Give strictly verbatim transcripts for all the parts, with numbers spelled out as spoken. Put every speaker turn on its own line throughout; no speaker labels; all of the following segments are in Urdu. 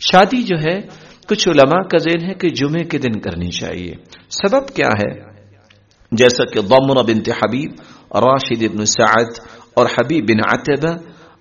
شادی جو ہے کچھ علماء کا ذہن ہے کہ جمعے کے دن کرنی چاہیے. سبب کیا ہے؟ جیسا کہ ضمرہ بنت حبیب، راشد بن سعد اور حبیب بن عتبہ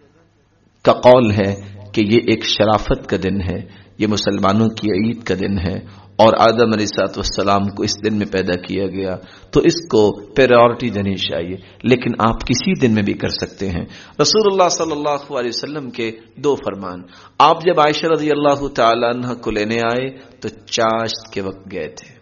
کا قول ہے کہ یہ ایک شرافت کا دن ہے، یہ مسلمانوں کی عید کا دن ہے، اور آدم علیہ الصلوۃ والسلام کو اس دن میں پیدا کیا گیا، تو اس کو پریورٹی دینی چاہیے. لیکن آپ کسی دن میں بھی کر سکتے ہیں. رسول اللہ صلی اللہ علیہ وسلم کے دو فرمان. آپ جب عائشہ رضی اللہ تعالی عنہ کو لینے آئے تو چاشت کے وقت گئے تھے.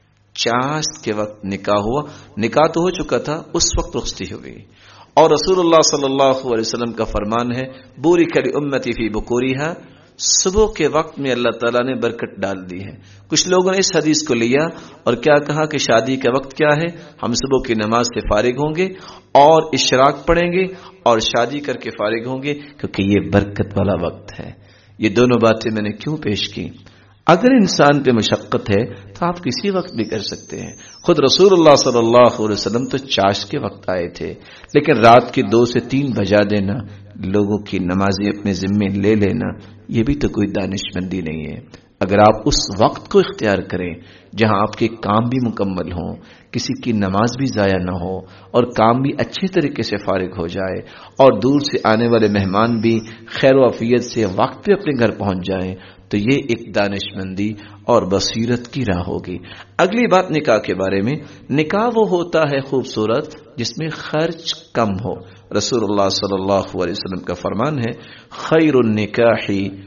چاشت کے وقت نکاح ہوا، نکاح تو ہو چکا تھا، اس وقت رخصتی ہو گئی. اور رسول اللہ صلی اللہ علیہ وسلم کا فرمان ہے بورک لامتی فی بکورہا، صبح کے وقت میں اللہ تعالیٰ نے برکت ڈال دی ہے. کچھ لوگوں نے اس حدیث کو لیا اور کیا کہا کہ شادی کا وقت کیا ہے، ہم صبح کی نماز سے فارغ ہوں گے اور اشراق پڑھیں گے اور شادی کر کے فارغ ہوں گے، کیونکہ یہ برکت والا وقت ہے. یہ دونوں باتیں میں نے کیوں پیش کی؟ اگر انسان پہ مشقت ہے تو آپ کسی وقت بھی کر سکتے ہیں. خود رسول اللہ صلی اللہ علیہ وسلم تو چاش کے وقت آئے تھے، لیکن رات کے دو سے تین بجا دینا، لوگوں کی نمازیں اپنے ذمے لے لینا، یہ بھی تو کوئی دانش مندی نہیں ہے. اگر آپ اس وقت کو اختیار کریں جہاں آپ کے کام بھی مکمل ہوں، کسی کی نماز بھی ضائع نہ ہو اور کام بھی اچھے طریقے سے فارغ ہو جائے، اور دور سے آنے والے مہمان بھی خیر و عافیت سے وقت پہ اپنے گھر پہنچ جائیں، تو یہ ایک دانش مندی اور بصیرت کی راہ ہوگی. اگلی بات نکاح کے بارے میں. نکاح وہ ہوتا ہے خوبصورت جس میں خرچ کم ہو. رسول اللہ صلی اللہ علیہ وسلم کا فرمان ہے خیر النکاح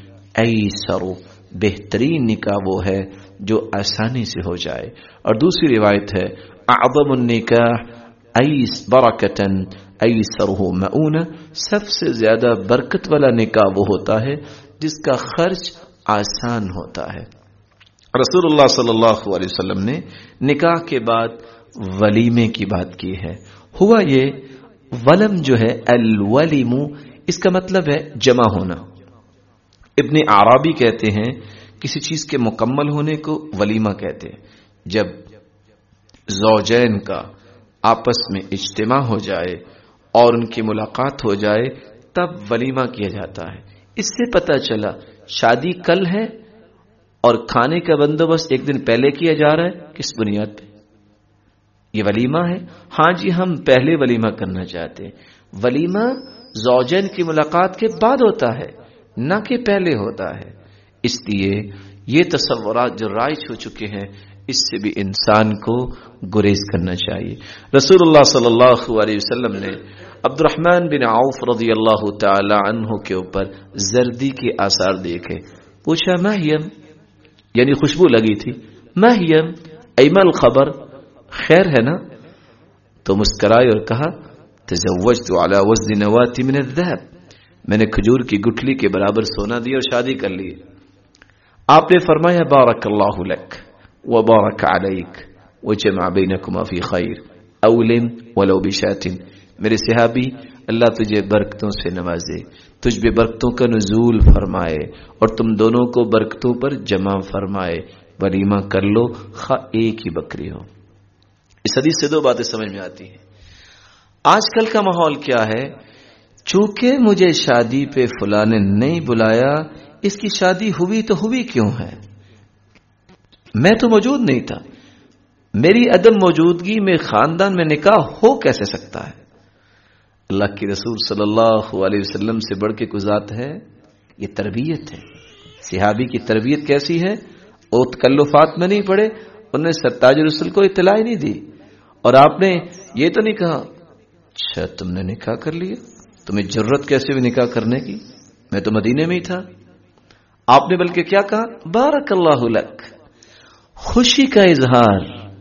ایسر، بہترین نکاح وہ ہے جو آسانی سے ہو جائے. اور دوسری روایت ہے اعظم النکاح ایس برکتا ایسرہ مؤونہ، سب سے زیادہ برکت والا نکاح وہ ہوتا ہے جس کا خرچ آسان ہوتا ہے. رسول اللہ صلی اللہ علیہ وسلم نے نکاح کے بعد ولیمے کی بات کی ہے. ہوا یہ ولم جو ہے الولیم، اس کا مطلب ہے جمع ہونا. ابن عربی کہتے ہیں کسی چیز کے مکمل ہونے کو ولیمہ کہتے ہیں. جب زوجین کا آپس میں اجتماع ہو جائے اور ان کی ملاقات ہو جائے تب ولیمہ کیا جاتا ہے. اس سے پتہ چلا شادی کل ہے اور کھانے کا بندوبست ایک دن پہلے کیا جا رہا ہے. کس بنیاد پہ؟ یہ ولیمہ ہے. ہاں جی، ہم پہلے ولیمہ کرنا چاہتے ہیں. ولیمہ زوجین کی ملاقات کے بعد ہوتا ہے، نہ کہ پہلے ہوتا ہے. اس لیے یہ تصورات جو رائج ہو چکے ہیں اس سے بھی انسان کو گریز کرنا چاہیے. رسول اللہ صلی اللہ علیہ وسلم نے عبد الرحمن بن عوف رضی اللہ تعالی عنہ کے اوپر زردی کے آثار دیکھے. پوچھا ماہیم، یعنی خوشبو لگی تھی. ماہیم ایما الخبر، خیر ہے نا؟ تو مسکرائے اور کہا تزوجت علی وزن نواة من الذهب، میں نے کھجور کی گٹھلی کے برابر سونا دی اور شادی کر لی. آپ نے فرمایا بارک اللہ لک وبارک علیک وجمع بینکما فی خیر اولم ولو بشاۃ. میرے صحابی، اللہ تجھے برکتوں سے نوازے، تجھ پہ برکتوں کا نزول فرمائے اور تم دونوں کو برکتوں پر جمع فرمائے. ولیمہ کر لو خواہ ایک ہی بکری ہو. اس حدیث سے دو باتیں سمجھ میں آتی ہیں. آج کل کا ماحول کیا ہے؟ چونکہ مجھے شادی پہ فلاں نے نہیں بلایا، اس کی شادی ہوئی تو ہوئی کیوں ہے؟ میں تو موجود نہیں تھا، میری عدم موجودگی میں خاندان میں نکاح ہو کیسے سکتا ہے؟ اللہ کی رسول صلی اللہ علیہ وسلم سے بڑھ کے کوئی ذات ہے؟ یہ تربیت ہے. صحابی کی تربیت کیسی ہے؟ وہ تکلفات میں نہیں پڑے، انہوں نے ستاج رسول کو اطلاع نہیں دی، اور آپ نے یہ تو نہیں کہا اچھا تم نے نکاح کر لیا، تمہیں جرت کیسے ہوئی نکاح کرنے کی، میں تو مدینے میں ہی تھا. آپ نے بلکہ کیا کہا؟ بارک اللہ لک، خوشی کا اظہار،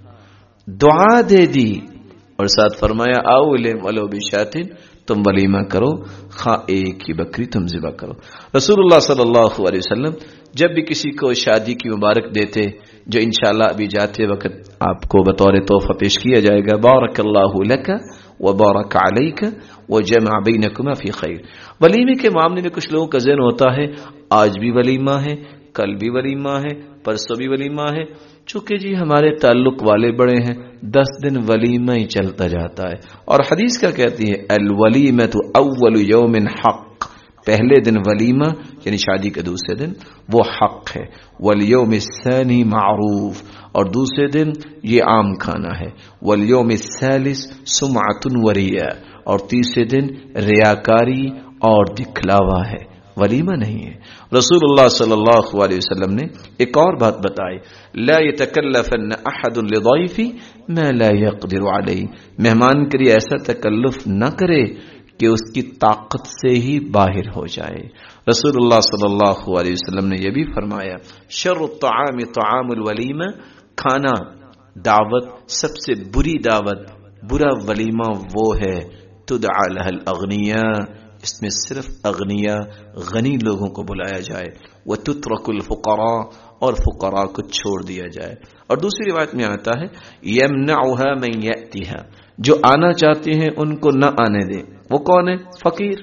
دعا دے دی، اور ساتھ فرمایا اولم ولو بشاۃ، تم ولیمہ کرو خواہ ایک ہی بکری تم ذبح کرو. رسول اللہ صلی اللہ علیہ وسلم جب بھی کسی کو شادی کی مبارک دیتے، جو انشاءاللہ ابھی جاتے وقت آپ کو بطور تحفہ پیش کیا جائے گا، بارک اللہ لک وبارک علیک وجمع بینکما فی خیر. ولیمے کے معاملے میں کچھ لوگوں کا ذہن ہوتا ہے آج بھی ولیمہ ہے، کل بھی ولیمہ ہے، پرسوں بھی ولیمہ ہے. چونکہ جی ہمارے تعلق والے بڑے ہیں، دس دن ولیمہ ہی چلتا جاتا ہے. اور حدیث کیا کہتی ہے؟ الولیمۃ اول یوم حق، پہلے دن ولیمہ یعنی شادی کے دوسرے دن وہ حق ہے، والیوم الثانی معروف، اور دوسرے دن یہ عام کھانا ہے، والیوم الثالث سمعۃ و ریاء، اور تیسرے دن ریاکاری اور دکھلاوا ہے، ولیمہ نہیں ہے۔ رسول اللہ صلی اللہ علیہ وسلم نے ایک اور بات بتائی، لا يتکلفن احد لضیف ما لا يقدر علیہ، مہمان کے لیے ایسا تکلف نہ کرے کہ اس کی طاقت سے ہی باہر ہو جائے۔ رسول اللہ صلی اللہ علیہ وسلم نے یہ بھی فرمایا، شر الطعام طعام الولیمہ، کھانا دعوت سب سے بری دعوت، برا ولیمہ وہ ہے تدعى لها الاغنیاء، اس میں صرف اغنیاء غنی لوگوں کو بلایا جائے، وتترك الفقراء، اور فقراء کو چھوڑ دیا جائے۔ اور دوسری روایت میں آتا ہے يمنعها من يأتيها، جو آنا چاہتے ہیں ان کو نہ آنے دے، وہ کون ہے؟ فقیر۔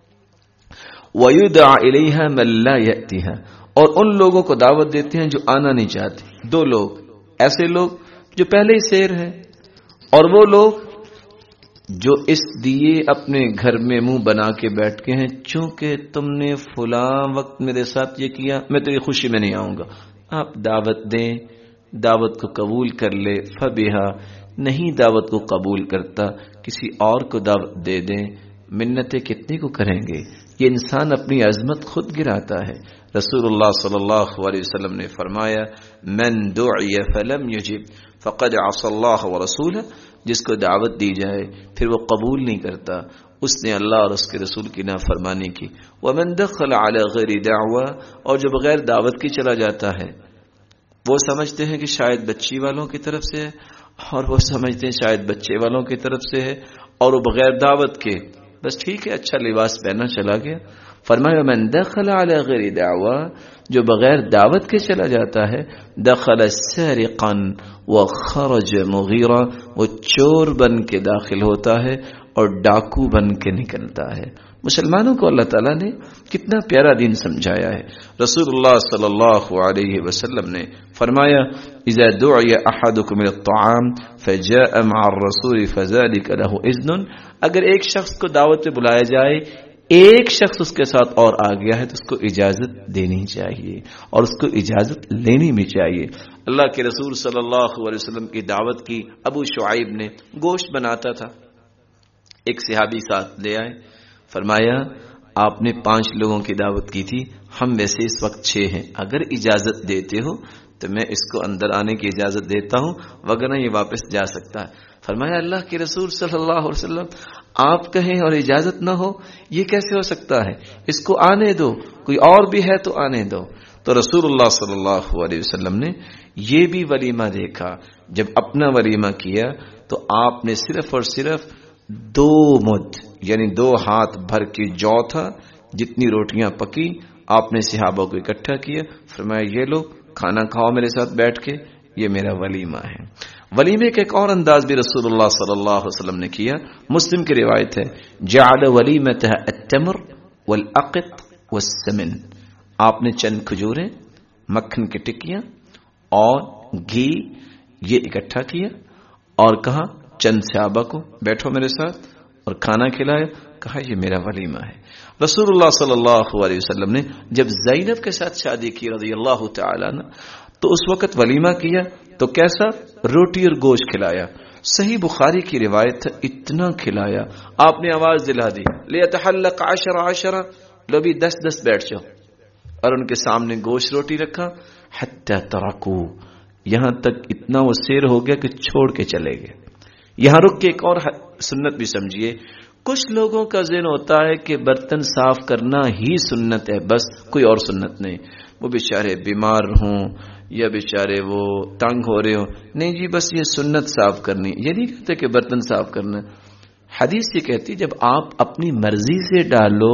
وَيُدْعَى إِلَيْهَا مَن لَّا يَأْتِيهَا، اور ان لوگوں کو دعوت دیتے ہیں جو آنا نہیں چاہتے۔ دو لوگ، ایسے لوگ جو پہلے ہی سیر ہیں، اور وہ لوگ جو اس دیے اپنے گھر میں منہ بنا کے بیٹھ کے ہیں، چونکہ تم نے فلاں وقت میرے ساتھ یہ کیا، میں تیری خوشی میں نہیں آؤں گا۔ آپ دعوت دیں، دعوت کو قبول کر لے، فَبِهَا، نہیں دعوت کو قبول کرتا کسی اور کو دعوت دے دیں، منتیں کتنی کو کریں گے؟ یہ انسان اپنی عظمت خود گراتا ہے۔ رسول اللہ صلی اللہ علیہ وسلم نے فرمایا، من دعی فلم یجب فقد عصى اللہ ورسولہ، جس کو دعوت دی جائے پھر وہ قبول نہیں کرتا، اس نے اللہ اور اس کے رسول کی نافرمانی کی۔ ومن دخل على غیر دعوی، اور جو بغیر دعوت کی چلا جاتا ہے، وہ سمجھتے ہیں کہ شاید بچی والوں کی طرف سے ہے، اور وہ سمجھتے ہیں شاید بچے والوں کی طرف سے ہے، اور وہ بغیر دعوت کے بس ٹھیک ہے اچھا لباس پہنا چلا گیا۔ فرمایا من دخل علی غیر دعوی، جو بغیر دعوت کے چلا جاتا ہے، دخل سارقا وخرج مغیرا، وہ چور بن کے داخل ہوتا ہے اور ڈاکو بن کے نکلتا ہے۔ مسلمانوں کو اللہ تعالیٰ نے کتنا پیارا دین سمجھایا ہے۔ رسول اللہ صلی اللہ علیہ وسلم نے فرمایا، اذا دعی احدکم الى الطعام فجاء مع الرسول فذلك له اذن، اگر ایک شخص کو دعوت پہ بلایا جائے، ایک شخص اس کے ساتھ اور آ گیا ہے تو اس کو اجازت دینی چاہیے اور اس کو اجازت لینی بھی چاہیے۔ اللہ کے رسول صلی اللہ علیہ وسلم کی دعوت کی، ابو شعیب نے گوشت بناتا تھا، ایک صحابی ساتھ لے آئے، فرمایا آپ نے پانچ لوگوں کی دعوت کی تھی، ہم ویسے اس وقت چھ ہیں، اگر اجازت دیتے ہو تو میں اس کو اندر آنے کی اجازت دیتا ہوں، وگرنہ یہ واپس جا سکتا ہے۔ فرمایا اللہ کے رسول صلی اللہ علیہ وسلم آپ کہیں اور اجازت نہ ہو، یہ کیسے ہو سکتا ہے؟ اس کو آنے دو، کوئی اور بھی ہے تو آنے دو۔ تو رسول اللہ صلی اللہ علیہ وسلم نے یہ بھی ولیمہ دیکھا، جب اپنا ولیمہ کیا تو آپ نے صرف اور صرف دو مد یعنی دو ہاتھ بھر کے جو تھا، جتنی روٹیاں پکی آپ نے صحابہ کو اکٹھا کیا، فرمایا یہ لو کھانا کھاؤ میرے ساتھ بیٹھ کے، یہ میرا ولیمہ ہے۔ ولیمے کا ایک اور انداز بھی رسول اللہ صلی اللہ علیہ وسلم نے کیا، مسلم کی روایت ہے، جعل ولیمتہ التمر والعقط والسمن، آپ نے چند کھجوریں، مکھن کی ٹکیاں اور گھی یہ اکٹھا کیا اور کہا چند صحابہ کو بیٹھو میرے ساتھ اور کھانا کھلایا، کہا یہ میرا ولیمہ ہے۔ رسول اللہ صلی اللہ علیہ وسلم نے جب زینب کے ساتھ شادی کی رضی اللہ تعالی عنہ تو اس وقت ولیمہ کیا تو کیسا؟ روٹی اور گوشت کھلایا۔ صحیح بخاری کی روایت ہے، اتنا کھلایا آپ نے آواز دلا دی، لیتحلق عشر عشر، لو بھی دس دس بیٹھ جاؤ، اور ان کے سامنے گوشت روٹی رکھا، حتی ترکو، یہاں تک اتنا وہ سیر ہو گیا کہ چھوڑ کے چلے گئے۔ یہاں رک کے ایک اور سنت بھی سمجھیے، کچھ لوگوں کا ذہن ہوتا ہے کہ برتن صاف کرنا ہی سنت ہے، بس کوئی اور سنت نہیں، وہ بیچارے بیمار ہوں یا بیچارے وہ تنگ ہو رہے ہوں، نہیں جی بس یہ سنت صاف کرنی، یہ نہیں کہتے کہ برتن صاف کرنا۔ حدیث یہ کہتی جب آپ اپنی مرضی سے ڈالو،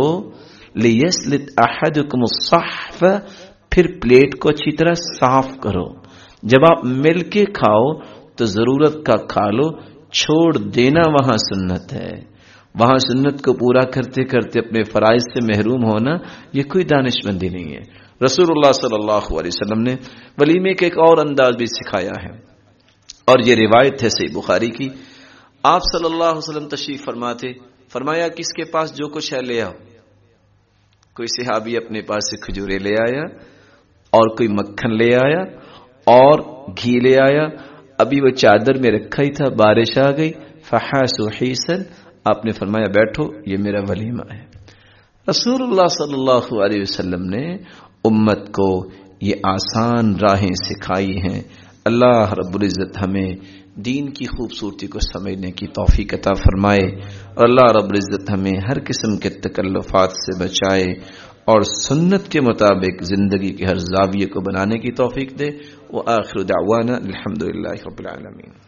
لیسلت احدکم الصحف، پھر پلیٹ کو اچھی طرح صاف کرو، جب آپ مل کے کھاؤ تو ضرورت کا کھا لو، چھوڑ دینا وہاں سنت ہے۔ وہاں سنت کو پورا کرتے کرتے اپنے فرائض سے محروم ہونا یہ کوئی دانش مندی نہیں ہے۔ رسول اللہ صلی اللہ علیہ وسلم نے ولیمے کے ایک اور انداز بھی سکھایا ہے، اور یہ روایت ہے صحیح بخاری کی، آپ صلی اللہ علیہ وسلم تشریف فرماتے، فرمایا کس کے پاس جو کچھ ہے لے آؤ، کوئی صحابی اپنے پاس سے کھجورے لے آیا اور کوئی مکھن لے آیا اور گھی لے آیا. ابھی وہ چادر میں رکھا ہی تھا, بارش آ گئی. فحاسوا حیسا, آپ نے فرمایا بیٹھو یہ میرا ولیمہ ہے. رسول اللہ صلی اللہ علیہ وسلم نے امت کو یہ آسان راہیں سکھائی ہیں. اللہ رب العزت ہمیں دین کی خوبصورتی کو سمجھنے کی توفیق عطا فرمائے, اور اللہ رب العزت ہمیں ہر قسم کے تکلفات سے بچائے اور سنت کے مطابق زندگی کے ہر زاویے کو بنانے کی توفیق دے. وآخر دعوانا الحمدللہ رب العالمین.